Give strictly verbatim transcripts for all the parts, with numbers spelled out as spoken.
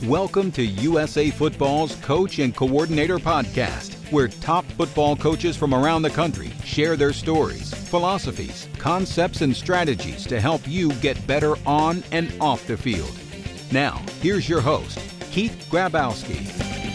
Welcome to U S A Football's Coach and Coordinator Podcast, where top football coaches from around the country share their stories, philosophies, concepts, and strategies to help you get better on and off the field. Now, here's your host, Keith Grabowski.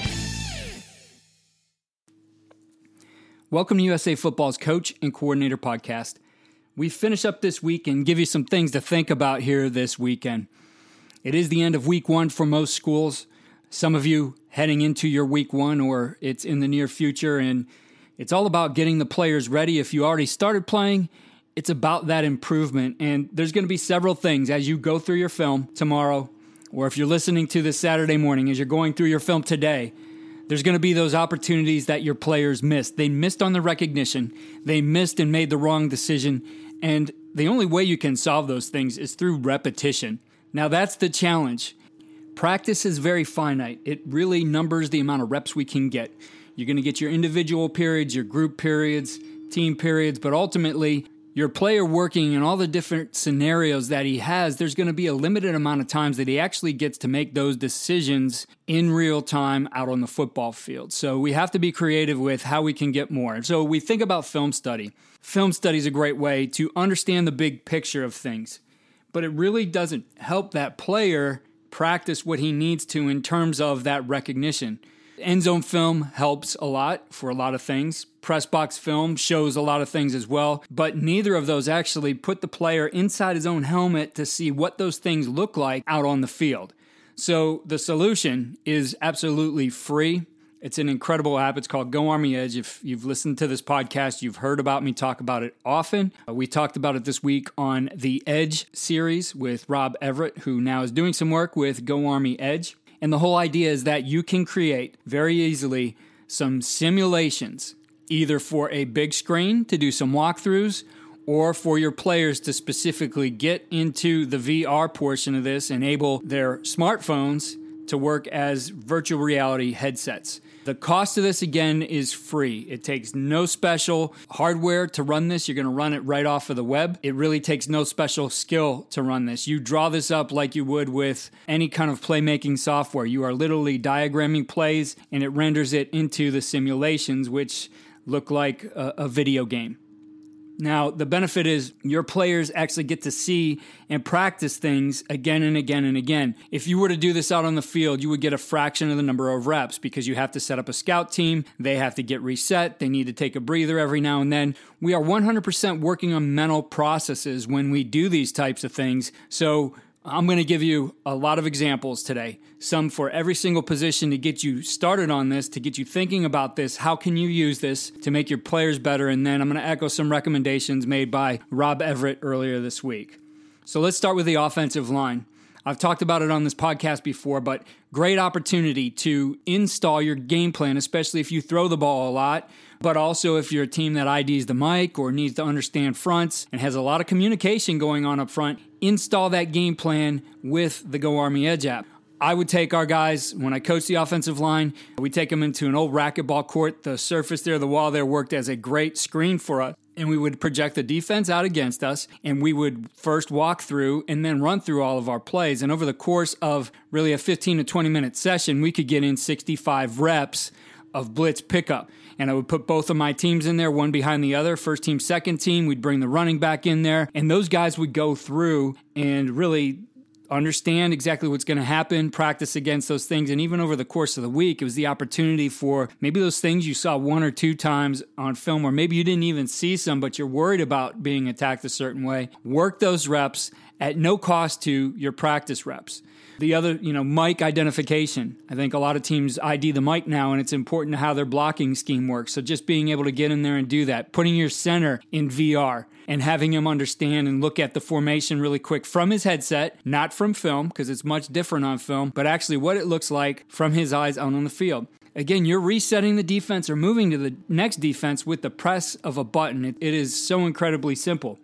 Welcome to U S A Football's Coach and Coordinator Podcast. We finish up this week and give you some things to think about here this weekend. It is the end of week one for most schools. Some of you heading into your week one, or it's in the near future, and it's all about getting the players ready. If you already started playing, it's about that improvement. And there's going to be several things as you go through your film tomorrow, or if you're listening to this Saturday morning, as you're going through your film today, there's going to be those opportunities that your players missed. They missed on the recognition. They missed and made the wrong decision. And the only way you can solve those things is through repetition. Now, that's the challenge. Practice is very finite. It really numbers the amount of reps we can get. You're going to get your individual periods, your group periods, team periods, but ultimately, your player working in all the different scenarios that he has, there's going to be a limited amount of times that he actually gets to make those decisions in real time out on the football field. So we have to be creative with how we can get more. So we think about film study. Film study is a great way to understand the big picture of things. But it really doesn't help that player practice what he needs to in terms of that recognition. End zone film helps a lot for a lot of things. Press box film shows a lot of things as well, but neither of those actually put the player inside his own helmet to see what those things look like out on the field. So the solution is absolutely free. It's an incredible app. It's called Go Army Edge. If you've listened to this podcast, you've heard about me talk about it often. We talked about it this week on the Edge series with Rob Everett, who now is doing some work with Go Army Edge. And the whole idea is that you can create very easily some simulations, either for a big screen to do some walkthroughs, or for your players to specifically get into the V R portion of this, enable their smartphones to work as virtual reality headsets. The cost of this, again, is free. It takes no special hardware to run this. You're going to run it right off of the web. It really takes no special skill to run this. You draw this up like you would with any kind of playmaking software. You are literally diagramming plays, and it renders it into the simulations, which look like a, a video game. Now, the benefit is your players actually get to see and practice things again and again and again. If you were to do this out on the field, you would get a fraction of the number of reps because you have to set up a scout team. They have to get reset. They need to take a breather every now and then. We are one hundred percent working on mental processes when we do these types of things. So I'm going to give you a lot of examples today, some for every single position to get you started on this, to get you thinking about this. How can you use this to make your players better? And then I'm going to echo some recommendations made by Rob Everett earlier this week. So let's start with the offensive line. I've talked about it on this podcast before, but great opportunity to install your game plan, especially if you throw the ball a lot, but also if you're a team that I Ds the mic or needs to understand fronts and has a lot of communication going on up front, install that game plan with the Go Army Edge app. I would take our guys, when I coach the offensive line, we take them into an old racquetball court. The surface there, the wall there worked as a great screen for us. And we would project the defense out against us, and we would first walk through and then run through all of our plays. And over the course of really a fifteen to twenty minute session, we could get in sixty-five reps of blitz pickup. And I would put both of my teams in there, one behind the other, first team, second team. We'd bring the running back in there, and those guys would go through and really understand exactly what's going to happen, practice against those things. And even over the course of the week, it was the opportunity for maybe those things you saw one or two times on film, or maybe you didn't even see some, but you're worried about being attacked a certain way. Work those reps at no cost to your practice reps. The other, you know, mic identification. I think a lot of teams I D the mic now, and it's important to how their blocking scheme works. So just being able to get in there and do that, putting your center in V R and having him understand and look at the formation really quick from his headset, not from film, because it's much different on film, but actually what it looks like from his eyes out on the field. Again, you're resetting the defense or moving to the next defense with the press of a button. It, it is so incredibly simple.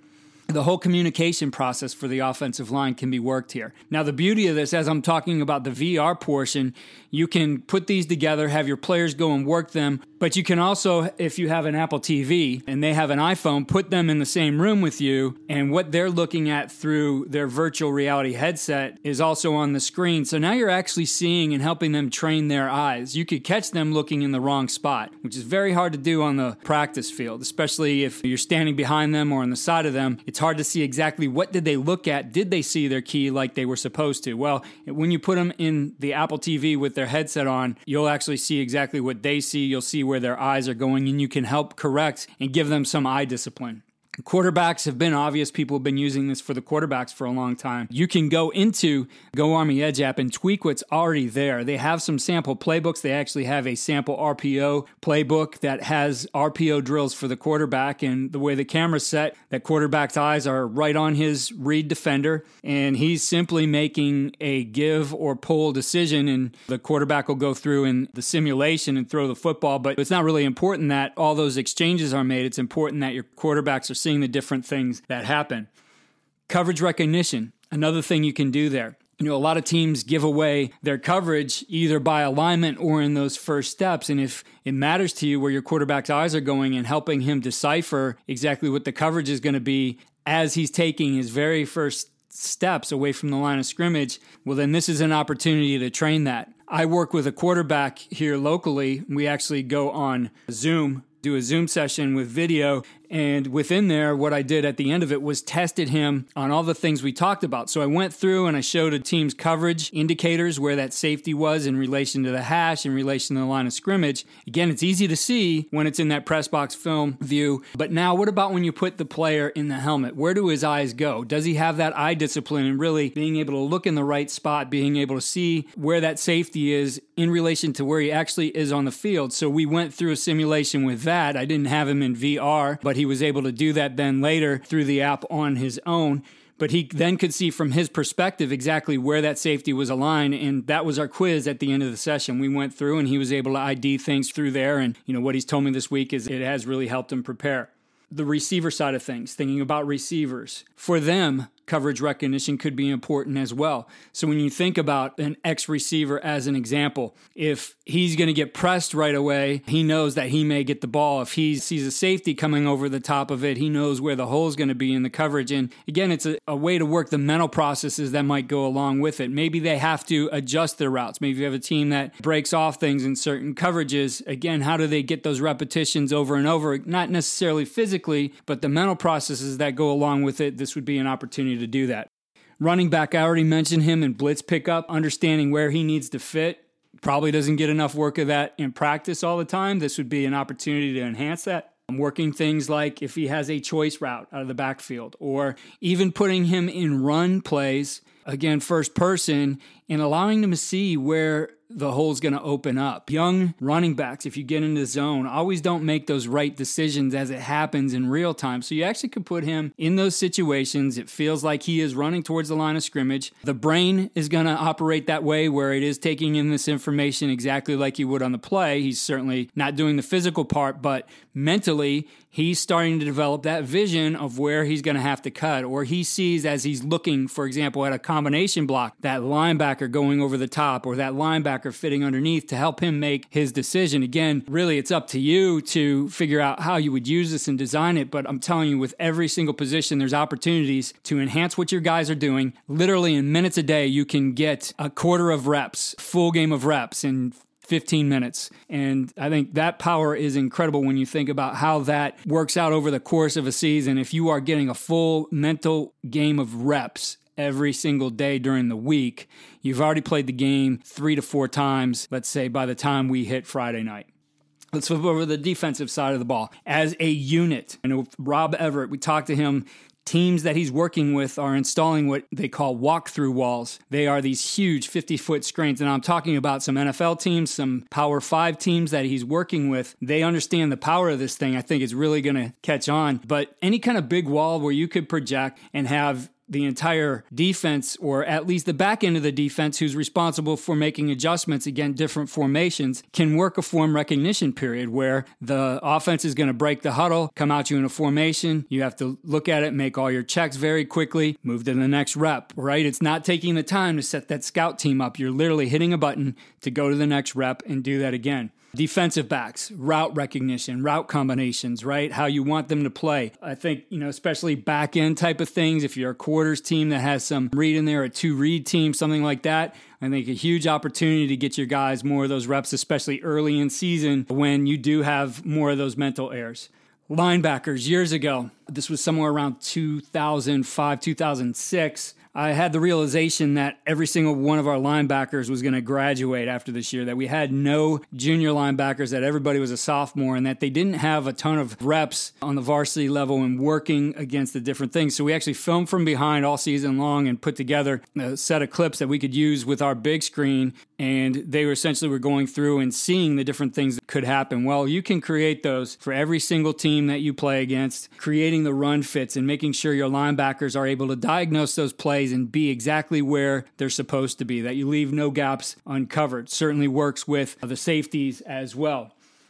the whole communication process for the offensive line can be worked here. Now, the beauty of this, as I'm talking about the V R portion, you can put these together, have your players go and work them, but you can also, if you have an Apple T V and they have an iPhone, put them in the same room with you, and what they're looking at through their virtual reality headset is also on the screen. So now you're actually seeing and helping them train their eyes. You could catch them looking in the wrong spot, which is very hard to do on the practice field, especially if you're standing behind them or on the side of them. It's hard to see exactly what did they look at. Did they see their key like they were supposed to? Well, when you put them in the Apple T V with their headset on, you'll actually see exactly what they see. You'll see where their eyes are going, and you can help correct and give them some eye discipline. Quarterbacks have been obvious. People have been using this for the quarterbacks for a long time. You can go into GoArmy Edge app and tweak what's already there. They have some sample playbooks. They actually have a sample R P O playbook that has R P O drills for the quarterback, and the way the camera's set, that quarterback's eyes are right on his read defender, and he's simply making a give or pull decision, and the quarterback will go through in the simulation and throw the football. But it's not really important that all those exchanges are made. It's important that your quarterbacks are seeing the different things that happen. Coverage recognition, another thing you can do there. You know, a lot of teams give away their coverage either by alignment or in those first steps. And if it matters to you where your quarterback's eyes are going and helping him decipher exactly what the coverage is going to be as he's taking his very first steps away from the line of scrimmage, well, then this is an opportunity to train that. I work with a quarterback here locally. We actually go on Zoom, do a Zoom session with video. And within there, what I did at the end of it was tested him on all the things we talked about. So I went through and I showed a team's coverage indicators where that safety was in relation to the hash, in relation to the line of scrimmage. Again, it's easy to see when it's in that press box film view. But now what about when you put the player in the helmet? Where do his eyes go? Does he have that eye discipline and really being able to look in the right spot, being able to see where that safety is in relation to where he actually is on the field? So we went through a simulation with that. I didn't have him in V R, but he was able to do that then later through the app on his own. But he then could see from his perspective exactly where that safety was aligned. And that was our quiz at the end of the session. We went through and he was able to I D things through there. And, you know, what he's told me this week is it has really helped him prepare. The receiver side of things, thinking about receivers. For them, coverage recognition could be important as well. So when you think about an ex-receiver as an example, if he's going to get pressed right away, he knows that he may get the ball. If he sees a safety coming over the top of it, he knows where the hole is going to be in the coverage. And again, it's a, a way to work the mental processes that might go along with it. Maybe they have to adjust their routes. Maybe you have a team that breaks off things in certain coverages. Again, how do they get those repetitions over and over? Not necessarily physically, but the mental processes that go along with it. This would be an opportunity to do that. Running back, I already mentioned him in blitz pickup, understanding where he needs to fit. Probably doesn't get enough work of that in practice all the time. This would be an opportunity to enhance that. I'm working things like if he has a choice route out of the backfield, or even putting him in run plays, again, first person, and allowing him to see where the hole's going to open up. Young running backs, if you get into the zone, always don't make those right decisions as it happens in real time. So you actually could put him in those situations. It feels like he is running towards the line of scrimmage. The brain is going to operate that way where it is taking in this information exactly like you would on the play. He's certainly not doing the physical part, but mentally, he's starting to develop that vision of where he's going to have to cut, or he sees as he's looking, for example, at a combination block, that linebacker going over the top or that linebacker fitting underneath to help him make his decision. Again, really, it's up to you to figure out how you would use this and design it, but I'm telling you, with every single position, there's opportunities to enhance what your guys are doing. Literally in minutes a day, you can get a quarter of reps, full game of reps in fifteen minutes. And I think that power is incredible when you think about how that works out over the course of a season. If you are getting a full mental game of reps every single day during the week, you've already played the game three to four times, let's say, by the time we hit Friday night. Let's flip over to the defensive side of the ball. As a unit, I know Rob Everett, we talked to him. Teams that he's working with are installing what they call walk-through walls. They are these huge fifty-foot screens, and I'm talking about some N F L teams, some Power five teams that he's working with. They understand the power of this thing. I think it's really going to catch on. But any kind of big wall where you could project and have the entire defense, or at least the back end of the defense, who's responsible for making adjustments, again, different formations, can work a form recognition period where the offense is going to break the huddle, come out you in a formation. You have to look at it, make all your checks very quickly, move to the next rep, right? It's not taking the time to set that scout team up. You're literally hitting a button to go to the next rep and do that again. Defensive backs, route recognition, route combinations, right? How you want them to play. I think, you know, especially back end type of things, if you're a quarters team that has some read in there, a two read team, something like that, I think a huge opportunity to get your guys more of those reps, especially early in season when you do have more of those mental errors. Linebackers, years ago, this was somewhere around two thousand five, two thousand six, I had the realization that every single one of our linebackers was going to graduate after this year, that we had no junior linebackers, that everybody was a sophomore, and that they didn't have a ton of reps on the varsity level and working against the different things. So we actually filmed from behind all season long and put together a set of clips that we could use with our big screen, and they were essentially were going through and seeing the different things that could happen. Well, you can create those for every single team that you play against, creating the run fits and making sure your linebackers are able to diagnose those plays and be exactly where they're supposed to be, that you leave no gaps uncovered. Certainly works with the safeties as well.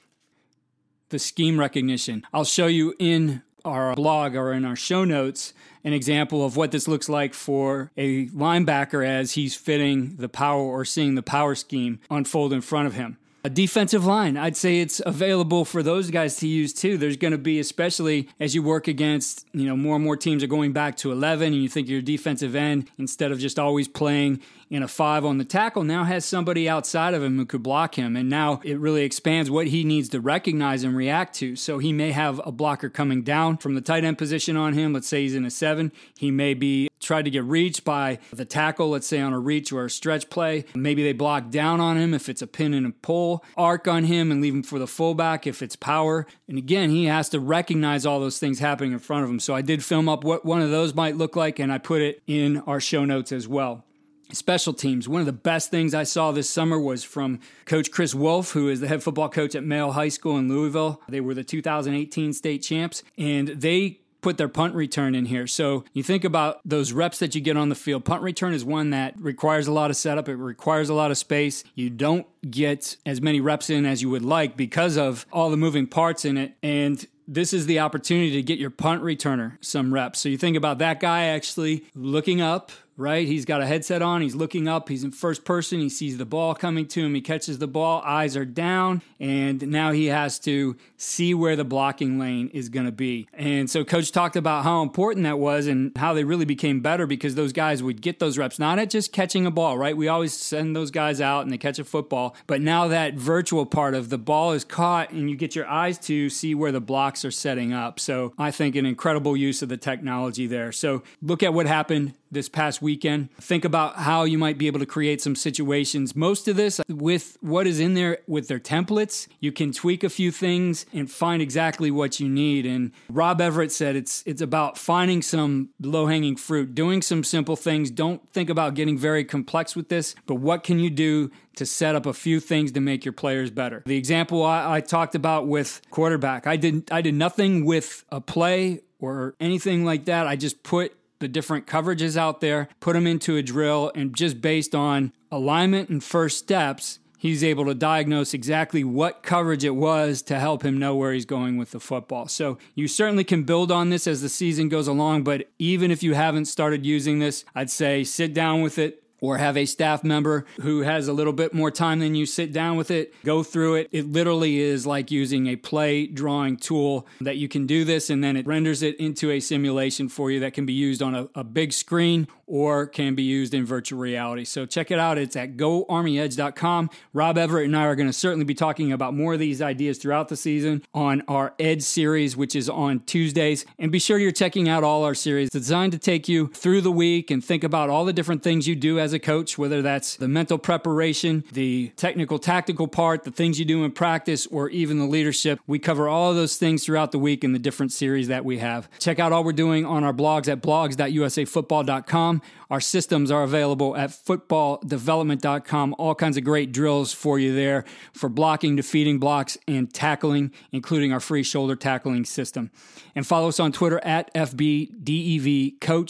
The scheme recognition. I'll show you in our blog or in our show notes an example of what this looks like for a linebacker as he's fitting the power or seeing the power scheme unfold in front of him. A defensive line, I'd say it's available for those guys to use too. There's going to be, especially as you work against, you know, more and more teams are going back to eleven, and you think your defensive end, instead of just always playing in a five on the tackle, now has somebody outside of him who could block him. And now it really expands what he needs to recognize and react to. So he may have a blocker coming down from the tight end position on him. Let's say he's in a seven. He may be tried to get reached by the tackle, let's say on a reach or a stretch play. Maybe they block down on him if it's a pin and a pull, arc on him and leave him for the fullback if it's power. And again, he has to recognize all those things happening in front of him. So I did film up what one of those might look like, and I put it in our show notes as well. Special teams. One of the best things I saw this summer was from Coach Chris Wolf, who is the head football coach at Mayo High School in Louisville. They were the two thousand eighteen state champs, and they put their punt return in here. So you think about those reps that you get on the field. Punt return is one that requires a lot of setup. It requires a lot of space. You don't get as many reps in as you would like because of all the moving parts in it. And this is the opportunity to get your punt returner some reps. So you think about that guy actually looking up, right? He's got a headset on. He's looking up. He's in first person. He sees the ball coming to him. He catches the ball. Eyes are down. And now he has to see where the blocking lane is going to be. And so Coach talked about how important that was and how they really became better because those guys would get those reps, not at just catching a ball, right? We always send those guys out and they catch a football. But now that virtual part of the ball is caught and you get your eyes to see where the blocks are setting up. So I think an incredible use of the technology there. So look at what happened this past weekend. Think about how you might be able to create some situations. Most of this, with what is in there with their templates, you can tweak a few things and find exactly what you need. And Rob Everett said it's it's about finding some low-hanging fruit, doing some simple things. Don't think about getting very complex with this, but what can you do to set up a few things to make your players better? The example I, I talked about with quarterback, I did I did nothing with a play or anything like that. I just put the different coverages out there, put them into a drill, and just based on alignment and first steps, he's able to diagnose exactly what coverage it was to help him know where he's going with the football. So you certainly can build on this as the season goes along, but even if you haven't started using this, I'd say sit down with it, or have a staff member who has a little bit more time than you, sit down with it, go through it. It literally is like using a play drawing tool that you can do this, and then it renders it into a simulation for you that can be used on a, a big screen or can be used in virtual reality. So check it out. It's at go army edge dot com. Rob Everett and I are going to certainly be talking about more of these ideas throughout the season on our Edge series, which is on Tuesdays. And be sure you're checking out all our series designed to take you through the week and think about all the different things you do as a coach, whether that's the mental preparation, the technical, tactical part, the things you do in practice, or even the leadership. We cover all of those things throughout the week in the different series that we have. Check out all we're doing on our blogs at blogs dot u s a football dot com. Our systems are available at football development dot com. All kinds of great drills for you there for blocking, defeating blocks, and tackling, including our free shoulder tackling system. And follow us on Twitter at F B D E V Coach.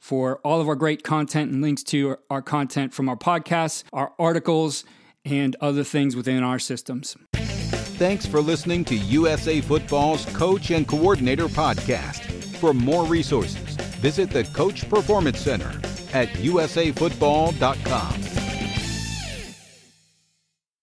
for all of our great content and links to our content from our podcasts, our articles, and other things within our systems. Thanks for listening to U S A Football's Coach and Coordinator Podcast. For more resources, visit the Coach Performance Center at U S A football dot com.